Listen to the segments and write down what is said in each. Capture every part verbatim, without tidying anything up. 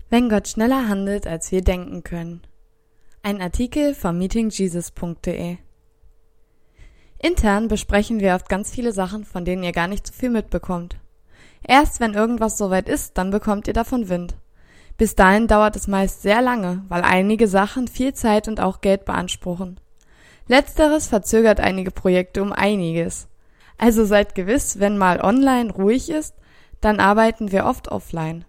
Wenn Gott schneller handelt, als wir denken können. Ein Artikel von meeting jesus punkt de. Intern besprechen wir oft ganz viele Sachen, von denen ihr gar nicht so viel mitbekommt. Erst wenn irgendwas soweit ist, dann bekommt ihr davon Wind. Bis dahin dauert es meist sehr lange, weil einige Sachen viel Zeit und auch Geld beanspruchen. Letzteres verzögert einige Projekte um einiges. Also seid gewiss, wenn mal online ruhig ist, dann arbeiten wir oft offline.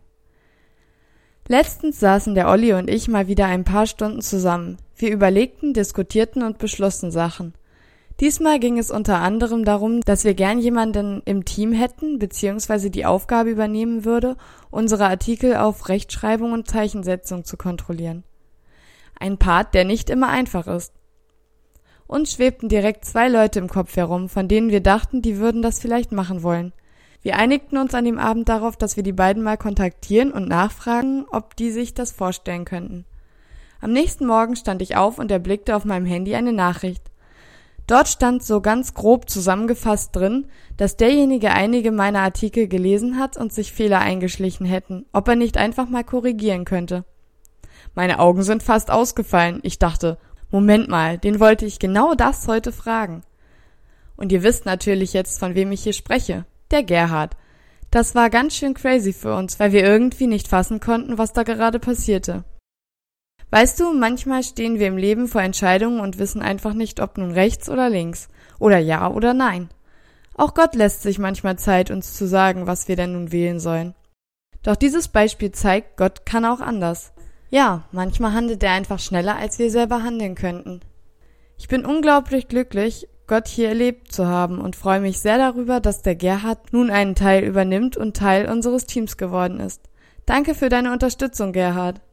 Letztens saßen der Olli und ich mal wieder ein paar Stunden zusammen. Wir überlegten, diskutierten und beschlossen Sachen. Diesmal ging es unter anderem darum, dass wir gern jemanden im Team hätten, beziehungsweise die Aufgabe übernehmen würde, unsere Artikel auf Rechtschreibung und Zeichensetzung zu kontrollieren. Ein Part, der nicht immer einfach ist. Uns schwebten direkt zwei Leute im Kopf herum, von denen wir dachten, die würden das vielleicht machen wollen. Wir einigten uns an dem Abend darauf, dass wir die beiden mal kontaktieren und nachfragen, ob die sich das vorstellen könnten. Am nächsten Morgen stand ich auf und erblickte auf meinem Handy eine Nachricht. Dort stand so ganz grob zusammengefasst drin, dass derjenige einige meiner Artikel gelesen hat und sich Fehler eingeschlichen hätten, ob er nicht einfach mal korrigieren könnte. Meine Augen sind fast ausgefallen. Ich dachte, Moment mal, den wollte ich genau das heute fragen. Und ihr wisst natürlich jetzt, von wem ich hier spreche. Der Gerhard. Das war ganz schön crazy für uns, weil wir irgendwie nicht fassen konnten, was da gerade passierte. Weißt du, manchmal stehen wir im Leben vor Entscheidungen und wissen einfach nicht, ob nun rechts oder links, oder ja oder nein. Auch Gott lässt sich manchmal Zeit, uns zu sagen, was wir denn nun wählen sollen. Doch dieses Beispiel zeigt, Gott kann auch anders. Ja, manchmal handelt er einfach schneller, als wir selber handeln könnten. Ich bin unglaublich glücklich, Gott hier erlebt zu haben und freue mich sehr darüber, dass der Gerhard nun einen Teil übernimmt und Teil unseres Teams geworden ist. Danke für deine Unterstützung, Gerhard.